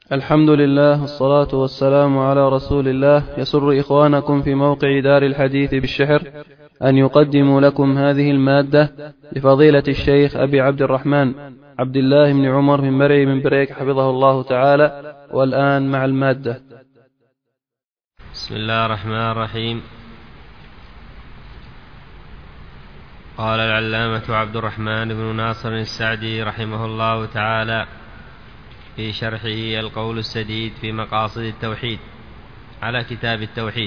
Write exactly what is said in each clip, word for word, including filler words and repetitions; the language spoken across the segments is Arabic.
الحمد لله والصلاة والسلام على رسول الله. يسر إخوانكم في موقع دار الحديث بالشحر أن يقدموا لكم هذه المادة لفضيلة الشيخ أبي عبد الرحمن عبد الله بن عمر بن مرعي بن بريك حفظه الله تعالى. والآن مع المادة. بسم الله الرحمن الرحيم. قال العلامة عبد الرحمن بن ناصر السعدي رحمه الله تعالى في شرحه القول السديد في مقاصد التوحيد على كتاب التوحيد،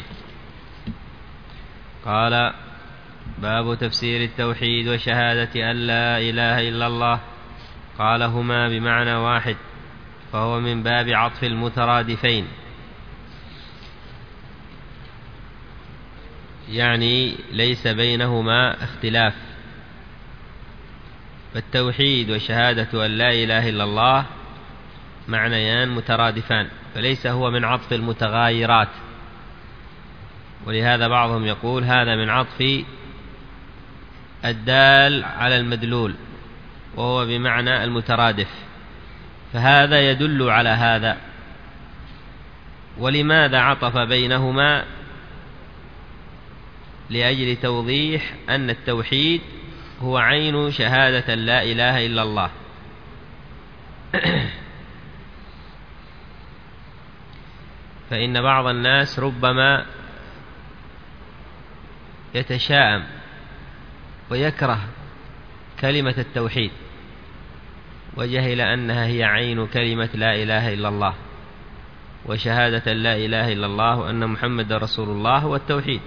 قال: باب تفسير التوحيد وشهادة أن لا إله إلا الله. قال: هما بمعنى واحد، فهو من باب عطف المترادفين، يعني ليس بينهما اختلاف. فالتوحيد وشهادة أن لا إله إلا الله معنيان مترادفان، فليس هو من عطف المتغايرات. ولهذا بعضهم يقول هذا من عطف الدال على المدلول، وهو بمعنى المترادف، فهذا يدل على هذا. ولماذا عطف بينهما؟ لأجل توضيح أن التوحيد هو عين شهادة لا إله إلا الله. فإن بعض الناس ربما يتشائم ويكره كلمة التوحيد، وجهل أنها هي عين كلمة لا إله إلا الله، وشهادة لا إله إلا الله وأن محمد رسول الله هو التوحيد.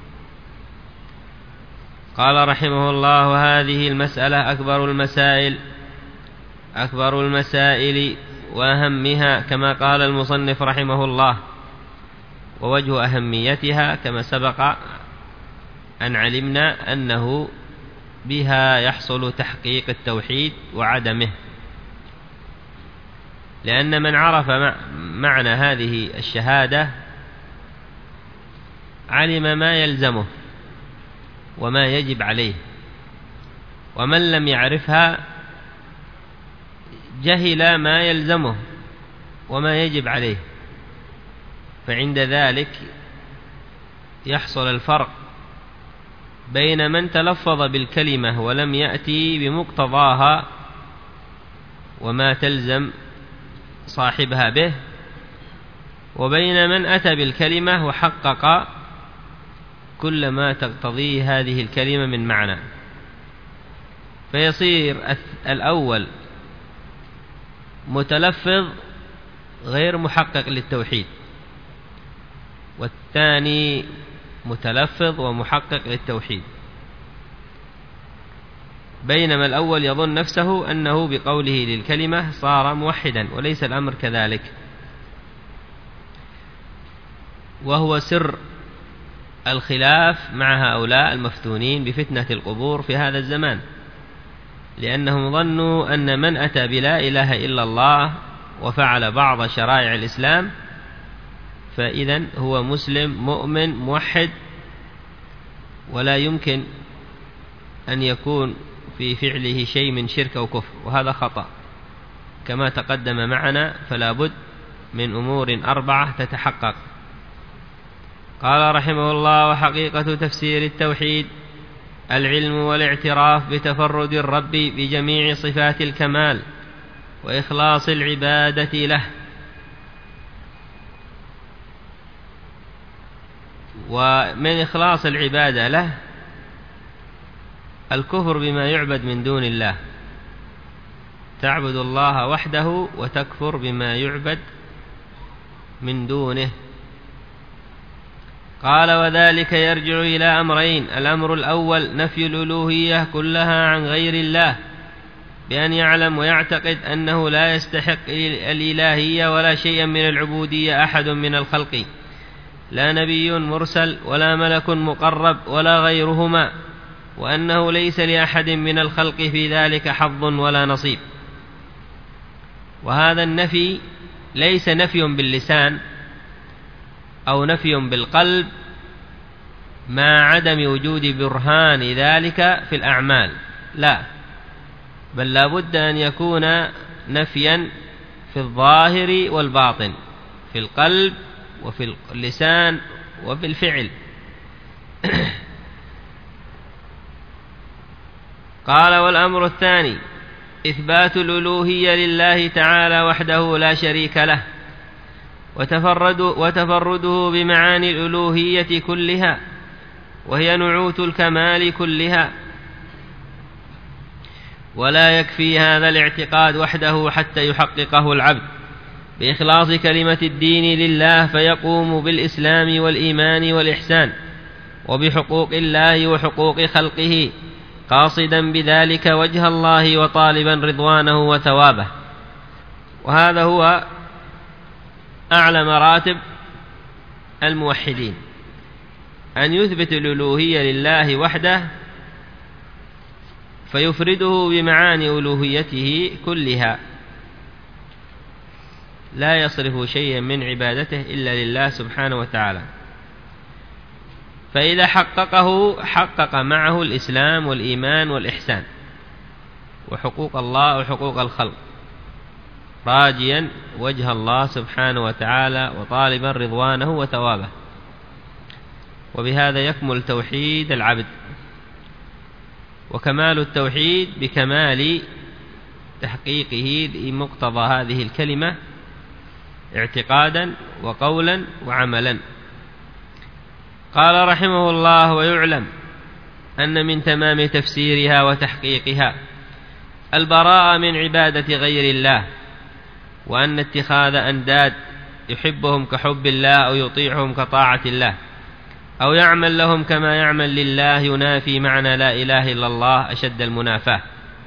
قال رحمه الله: هذه المسألة أكبر المسائل أكبر المسائل وأهمها، كما قال المصنف رحمه الله. ووجه أهميتها كما سبق أن علمنا أنه بها يحصل تحقيق التوحيد وعدمه، لأن من عرف معنى هذه الشهادة علم ما يلزمه وما يجب عليه، ومن لم يعرفها جهل ما يلزمه وما يجب عليه. فعند ذلك يحصل الفرق بين من تلفظ بالكلمة ولم يأتي بمقتضاها وما تلزم صاحبها به، وبين من أتى بالكلمة وحقق كل ما تقتضيه هذه الكلمة من معنى. فيصير الأول متلفظ غير محقق للتوحيد، والثاني متلفظ ومحقق للتوحيد، بينما الأول يظن نفسه أنه بقوله للكلمة صار موحدا، وليس الأمر كذلك. وهو سر الخلاف مع هؤلاء المفتونين بفتنة القبور في هذا الزمان، لأنهم ظنوا أن من أتى بلا إله إلا الله وفعل بعض شرائع الإسلام فإذن هو مسلم مؤمن موحد، ولا يمكن أن يكون في فعله شيء من شرك أو كفر، وهذا خطأ كما تقدم معنا. فلا بد من أمور أربعة تتحقق. قال رحمه الله: وحقيقة تفسير التوحيد العلم والاعتراف بتفرد الرب بجميع صفات الكمال وإخلاص العبادة له، ومن إخلاص العبادة له الكفر بما يعبد من دون الله، تعبد الله وحده وتكفر بما يعبد من دونه. قال: وذلك يرجع إلى أمرين: الأمر الأول نفي الألوهية كلها عن غير الله، بأن يعلم ويعتقد أنه لا يستحق الإلهية ولا شيئا من العبودية أحد من الخلق، لا نبي مرسل ولا ملك مقرب ولا غيرهما، وأنه ليس لأحد من الخلق في ذلك حظ ولا نصيب. وهذا النفي ليس نفي باللسان أو نفي بالقلب مع عدم وجود برهان ذلك في الأعمال، لا، بل لا بد أن يكون نفيا في الظاهر والباطن، في القلب وفي اللسان وفي الفعل. قال: والأمر الثاني إثبات الألوهية لله تعالى وحده لا شريك له، وتفرد وتفرده بمعاني الألوهية كلها، وهي نعوت الكمال كلها. ولا يكفي هذا الاعتقاد وحده حتى يحققه العبد بإخلاص كلمة الدين لله، فيقوم بالإسلام والإيمان والإحسان وبحقوق الله وحقوق خلقه، قاصدا بذلك وجه الله وطالبا رضوانه وثوابه. وهذا هو أعلى مراتب الموحدين، أن يثبت الألوهية لله وحده فيفرده بمعاني ألوهيته كلها، لا يصرف شيئا من عبادته إلا لله سبحانه وتعالى. فإذا حققه حقق معه الإسلام والإيمان والإحسان وحقوق الله وحقوق الخلق، راجيا وجه الله سبحانه وتعالى وطالبا رضوانه وثوابه. وبهذا يكمل توحيد العبد، وكمال التوحيد بكمال تحقيقه لمقتضى هذه الكلمة اعتقادا وقولا وعملا. قال رحمه الله: ويعلم أن من تمام تفسيرها وتحقيقها البراءة من عبادة غير الله، وأن اتخاذ أنداد يحبهم كحب الله أو يطيعهم كطاعة الله أو يعمل لهم كما يعمل لله ينافي معنى لا إله إلا الله أشد المنافاة،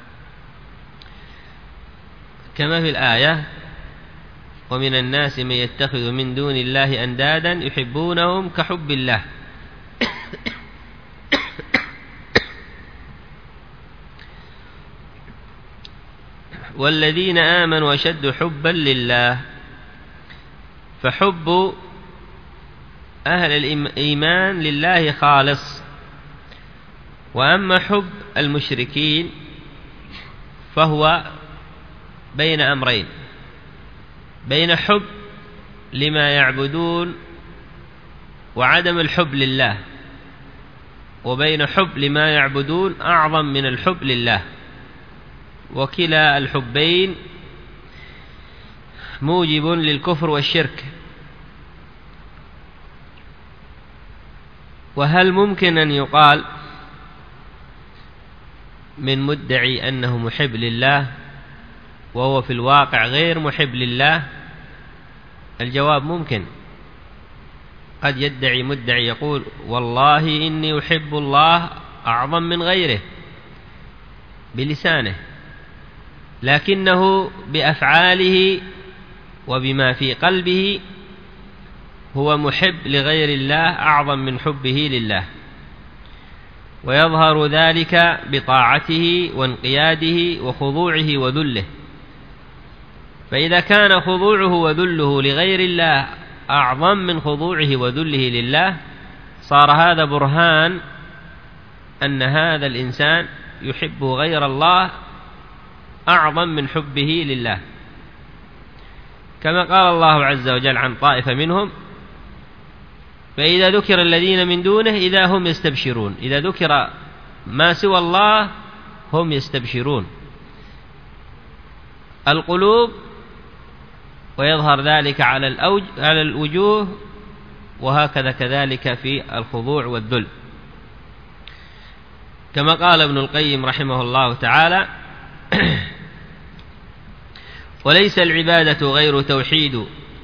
كما في الآية: ومن الناس من يتخذ من دون الله أندادا يحبونهم كحب الله. والذين آمنوا أشد حبا لله. فحب أهل الإيمان لله خالص، وأما حب المشركين فهو بين أمرين: بين حب لما يعبدون وعدم الحب لله، وبين حب لما يعبدون أعظم من الحب لله. وكلا الحبين موجب للكفر والشرك. وهل ممكن أن يقال من مدعي أنه محب لله وهو في الواقع غير محب لله؟ الجواب ممكن. قد يدعي مدعي يقول: والله إني أحب الله أعظم من غيره بلسانه، لكنه بأفعاله وبما في قلبه هو محب لغير الله أعظم من حبه لله، ويظهر ذلك بطاعته وانقياده وخضوعه وذله. فإذا كان خضوعه وذله لغير الله أعظم من خضوعه وذله لله، صار هذا برهان أن هذا الإنسان يحب غير الله أعظم من حبه لله، كما قال الله عز وجل عن طائفة منهم: فإذا ذكر الذين من دونه إذا هم يستبشرون. إذا ذكر ما سوى الله هم يستبشرون. القلوب، ويظهر ذلك على الأوج على الوجوه، وهكذا كذلك في الخضوع والذل، كما قال ابن القيم رحمه الله تعالى: وليس العبادة غير توحيد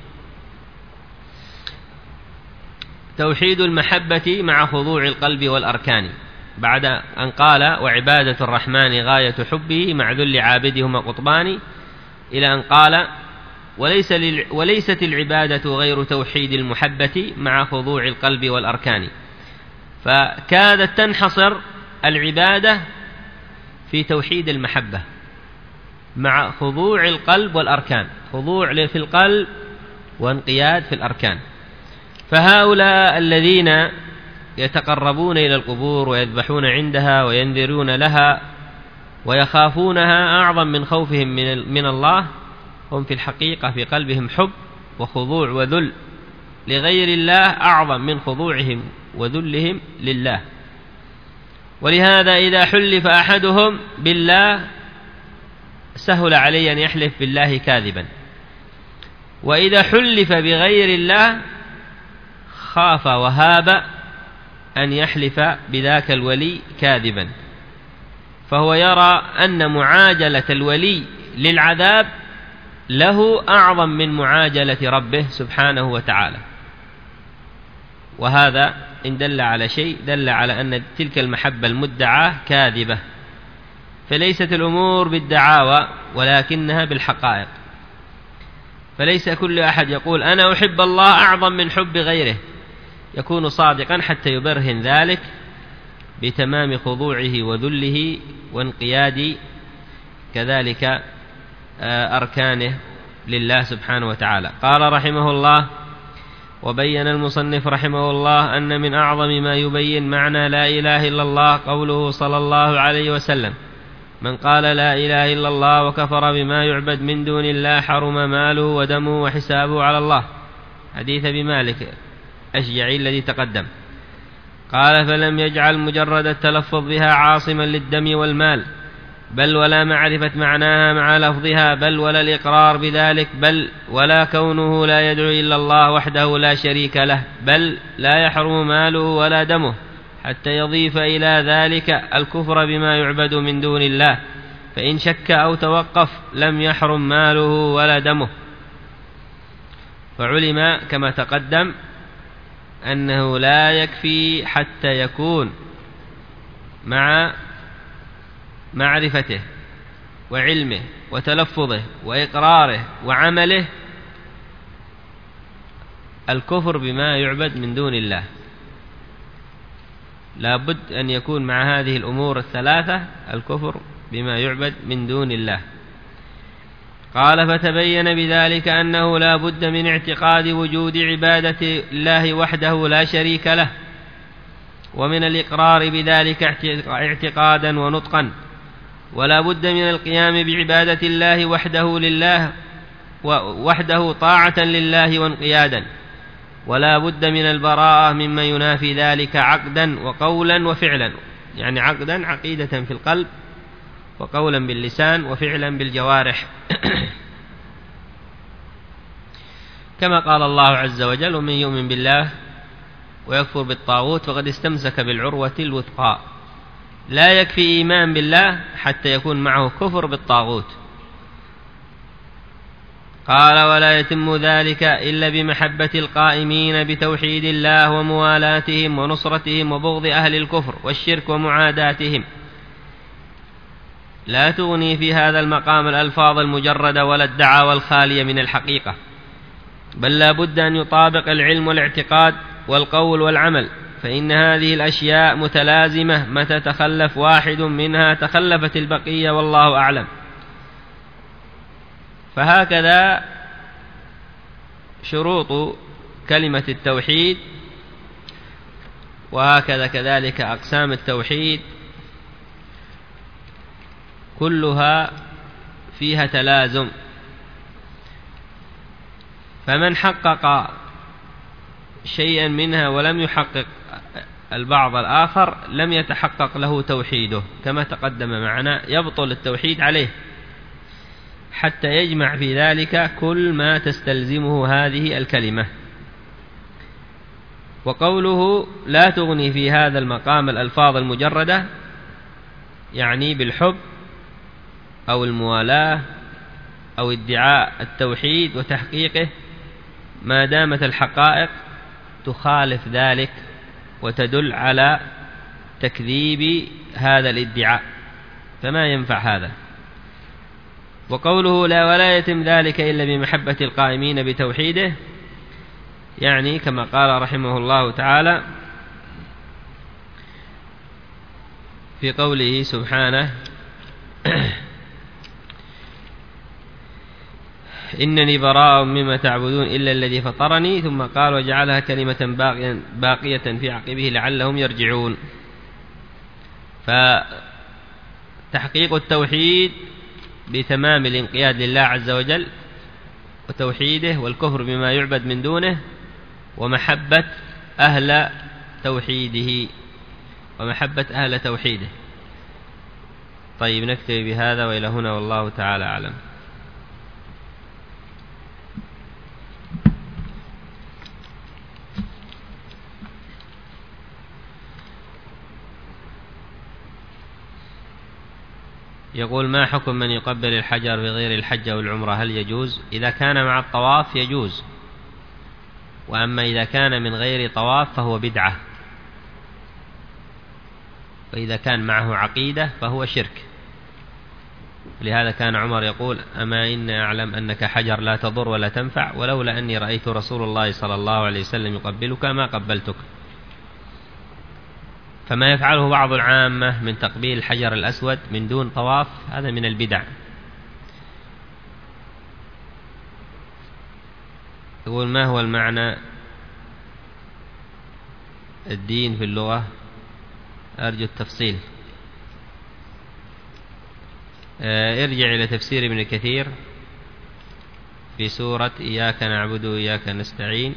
توحيد المحبة مع خضوع القلب والأركان، بعد أن قال: وعبادة الرحمن غاية حبه مع ذل عابدهما قطبان، إلى أن قال: وليس وليست العبادة غير توحيد المحبة مع خضوع القلب والأركان. فكادت تنحصر العبادة في توحيد المحبة مع خضوع القلب والأركان، خضوع في القلب وانقياد في الأركان. فهؤلاء الذين يتقربون إلى القبور ويذبحون عندها وينذرون لها ويخافونها أعظم من خوفهم من الله، هم في الحقيقة في قلبهم حب وخضوع وذل لغير الله أعظم من خضوعهم وذلهم لله. ولهذا إذا حلف أحدهم بالله سهل عليه أن يحلف بالله كاذبا، وإذا حلف بغير الله خاف وهاب أن يحلف بذاك الولي كاذبا، فهو يرى أن معاجلة الولي للعذاب له أعظم من معاجلة ربه سبحانه وتعالى. وهذا إن دل على شيء دل على أن تلك المحبة المدعاة كاذبة، فليست الأمور بالدعاوى ولكنها بالحقائق. فليس كل أحد يقول أنا أحب الله أعظم من حب غيره يكون صادقا حتى يبرهن ذلك بتمام خضوعه وذله وانقياد كذلك أركانه لله سبحانه وتعالى. قال رحمه الله: وبين المصنف رحمه الله أن من أعظم ما يبين معنى لا إله إلا الله قوله صلى الله عليه وسلم: من قال لا إله إلا الله وكفر بما يعبد من دون الله حرم ماله ودمه وحسابه على الله. حديث أبي مالك أشجعي الذي تقدم. قال: فلم يجعل مجرد التلفظ بها عاصما للدم والمال، بل ولا معرفة معناها مع لفظها، بل ولا الإقرار بذلك، بل ولا كونه لا يدعو إلا الله وحده لا شريك له، بل لا يحرم ماله ولا دمه، حتى يضيف إلى ذلك الكفر بما يعبد من دون الله، فإن شك أو توقف لم يحرم ماله ولا دمه. فعلم كما تقدم أنه لا يكفي حتى يكون مع معرفته وعلمه وتلفظه وإقراره وعمله الكفر بما يعبد من دون الله، لا بد أن يكون مع هذه الأمور الثلاثة الكفر بما يعبد من دون الله. قال: فتبين بذلك أنه لا بد من اعتقاد وجود عبادة الله وحده لا شريك له، ومن الإقرار بذلك اعتقادا ونطقا، ولا بد من القيام بعبادة الله وحده لله وحده طاعة لله وانقيادا، ولا بد من البراءة مما ينافي ذلك عقدا وقولا وفعلا، يعني عقدا عقيدة في القلب، وقولا باللسان، وفعلا بالجوارح. كما قال الله عز وجل: ومن يؤمن بالله ويكفر بالطاغوت فقد استمسك بالعروة الوثقى. لا يكفي إيمان بالله حتى يكون معه كفر بالطاغوت. قال: ولا يتم ذلك إلا بمحبة القائمين بتوحيد الله وموالاتهم ونصرتهم وبغض أهل الكفر والشرك ومعاداتهم. لا تغني في هذا المقام الألفاظ المجردة ولا الدعاوى الخالية من الحقيقة، بل لا بد أن يطابق العلم والاعتقاد والقول والعمل، فإن هذه الأشياء متلازمة، متى تخلف واحد منها تخلفت البقية والله أعلم. فهكذا شروط كلمة التوحيد، وهكذا كذلك أقسام التوحيد كلها فيها تلازم، فمن حقق شيئا منها ولم يحقق البعض الآخر لم يتحقق له توحيده، كما تقدم معنا. يبطل التوحيد عليه حتى يجمع في ذلك كل ما تستلزمه هذه الكلمة. وقوله لا تغني في هذا المقام الألفاظ المجردة يعني بالحب أو الموالاة أو ادعاء التوحيد وتحقيقه ما دامت الحقائق تخالف ذلك وتدل على تكذيب هذا الادعاء، فما ينفع هذا. وقوله لا ولا يتم ذلك إلا بمحبة القائمين بتوحيده، يعني كما قال رحمه الله تعالى في قوله سبحانه: إنني براء مما تعبدون إلا الذي فطرني، ثم قال: وجعلها كلمة باقية في عقبه لعلهم يرجعون. فتحقيق التوحيد بتمام الانقياد لله عز وجل وتوحيده والكفر بما يعبد من دونه ومحبة أهل توحيده ومحبة أهل توحيده. طيب نكتفي بهذا وإلى هنا والله تعالى أعلم. يقول ما حكم من يقبل الحجر بغير الحج أو العمرة هل يجوز؟ إذا كان مع الطواف يجوز، وأما إذا كان من غير طواف فهو بدعة، وإذا كان معه عقيدة فهو شرك. لهذا كان عمر يقول أما إني أعلم أنك حجر لا تضر ولا تنفع، ولولا أني رأيت رسول الله صلى الله عليه وسلم يقبلك ما قبلتك. فما يفعله بعض العامة من تقبيل الحجر الأسود من دون طواف هذا من البدع. يقول ما هو المعنى الدين في اللغة؟ أرجو التفصيل. ارجع إلى تفسير ابن كثير في سورة إياك نعبد وإياك نستعين،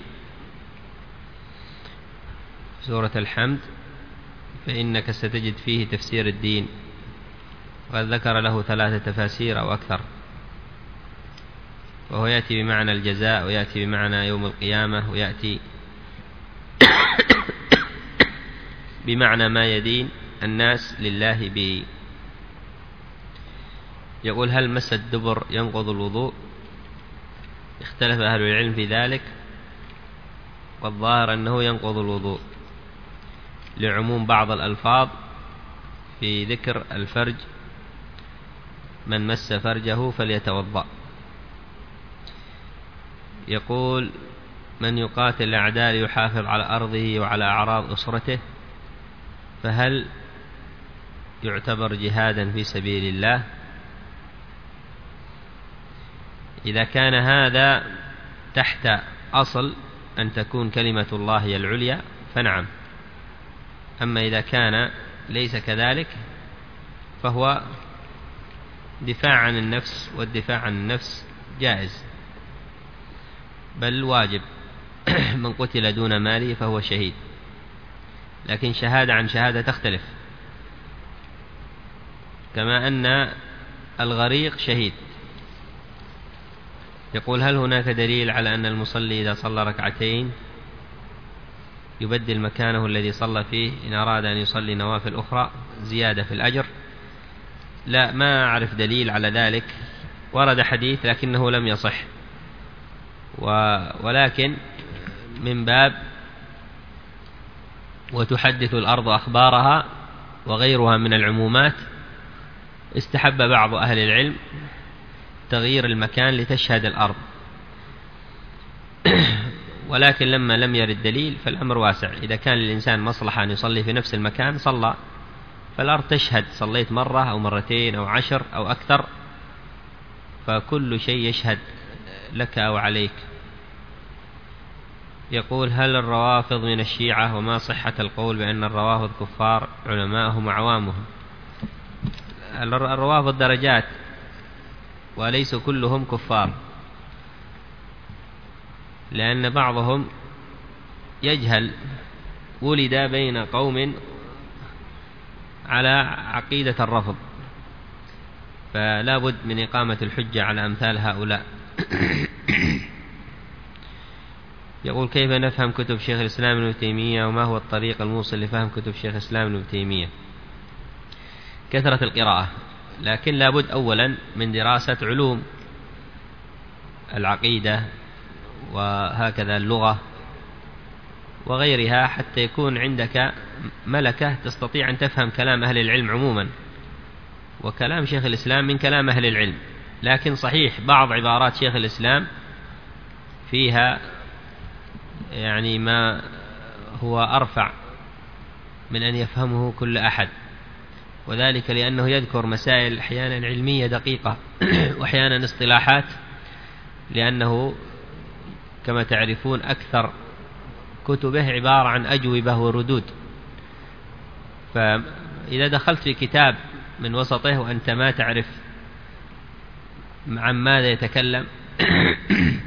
سورة الحمد، فإنك ستجد فيه تفسير الدين، وقد ذكر له ثلاثة تفاسير أو أكثر، وهو يأتي بمعنى الجزاء، ويأتي بمعنى يوم القيامة، ويأتي بمعنى ما يدين الناس لله به. يقول هل مس الدبر ينقض الوضوء؟ اختلف أهل العلم في ذلك، والظاهر أنه ينقض الوضوء لعموم بعض الألفاظ في ذكر الفرج، من مس فرجه فليتوضأ. يقول من يقاتل الأعداء ليحافظ على أرضه وعلى أعراض أسرته فهل يعتبر جهادا في سبيل الله؟ إذا كان هذا تحت أصل أن تكون كلمة الله هي العليا فنعم، أما إذا كان ليس كذلك فهو دفاع عن النفس، والدفاع عن النفس جائز بل واجب. من قتل دون ماله فهو شهيد، لكن شهادة عن شهادة تختلف، كما أن الغريق شهيد. يقول هل هناك دليل على أن المصلي إذا صلى ركعتين يبدل مكانه الذي صلى فيه إن أراد أن يصلي نوافل أخرى زيادة في الأجر؟ لا، ما أعرف دليل على ذلك. ورد حديث لكنه لم يصح، ولكن من باب وتحدث الأرض أخبارها وغيرها من العمومات، استحب بعض أهل العلم تغيير المكان لتشهد الأرض، ولكن لما لم يرد دليل فالأمر واسع. إذا كان للإنسان مصلحة أن يصلي في نفس المكان صلى، فالأرض تشهد صليت مرة أو مرتين أو عشر أو أكثر، فكل شيء يشهد لك أو عليك. يقول هل الروافض من الشيعة؟ وما صحة القول بأن الروافض كفار علماءهم وعوامهم؟ الروافض درجات وليس كلهم كفار، لأن بعضهم يجهل، ولد بين قوم على عقيدة الرفض، فلا بد من إقامة الحجة على أمثال هؤلاء. يقول كيف نفهم كتب شيخ الإسلام ابن تيمية، وما هو الطريق الموصل لفهم كتب شيخ الإسلام ابن تيمية؟ كثرة القراءة، لكن لا بد أولا من دراسة علوم العقيدة وهكذا اللغة وغيرها، حتى يكون عندك ملكة تستطيع أن تفهم كلام أهل العلم عموما، وكلام شيخ الإسلام من كلام أهل العلم. لكن صحيح بعض عبارات شيخ الإسلام فيها يعني ما هو أرفع من أن يفهمه كل أحد، وذلك لأنه يذكر مسائل أحيانا علمية دقيقة وأحيانا اصطلاحات، لأنه كما تعرفون أكثر كتبه عبارة عن أجوبة وردود، فإذا دخلت في كتاب من وسطه وأنت ما تعرف عن ماذا يتكلم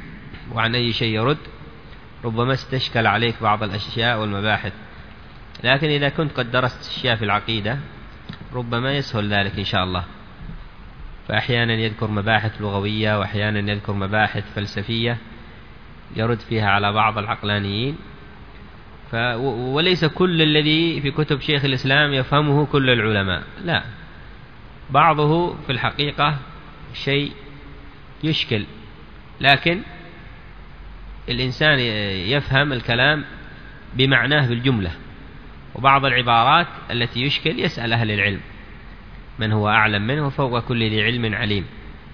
وعن أي شيء يرد، ربما استشكل عليك بعض الأشياء والمباحث. لكن إذا كنت قد درست أشياء في العقيدة ربما يسهل ذلك إن شاء الله. فأحيانا يذكر مباحث لغوية، وأحيانا يذكر مباحث فلسفية يرد فيها على بعض العقلانيين. ف... وليس كل الذي في كتب شيخ الإسلام يفهمه كل العلماء، لا، بعضه في الحقيقة شيء يشكل، لكن الإنسان يفهم الكلام بمعناه بالجملة. وبعض العبارات التي يشكل يسأل أهل العلم، من هو أعلم منه فوق كل ذي علم عليم.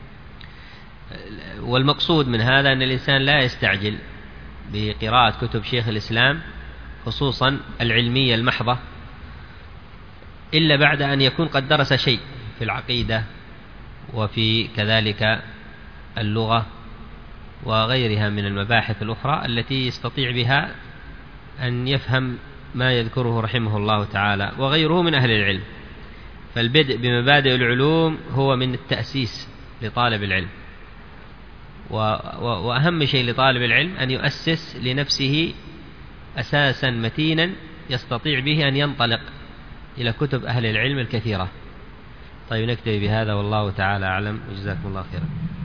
والمقصود من هذا أن الإنسان لا يستعجل بقراءة كتب شيخ الإسلام خصوصا العلمية المحضة إلا بعد أن يكون قد درس شيء في العقيدة وفي كذلك اللغة وغيرها من المباحث الأخرى التي يستطيع بها أن يفهم ما يذكره رحمه الله تعالى وغيره من أهل العلم. فالبدء بمبادئ العلوم هو من التأسيس لطالب العلم، وأهم شيء لطالب العلم أن يؤسس لنفسه أساسا متينا يستطيع به أن ينطلق إلى كتب أهل العلم الكثيرة. طيب نكتفي بهذا والله تعالى أعلم، وجزاكم الله خيرا.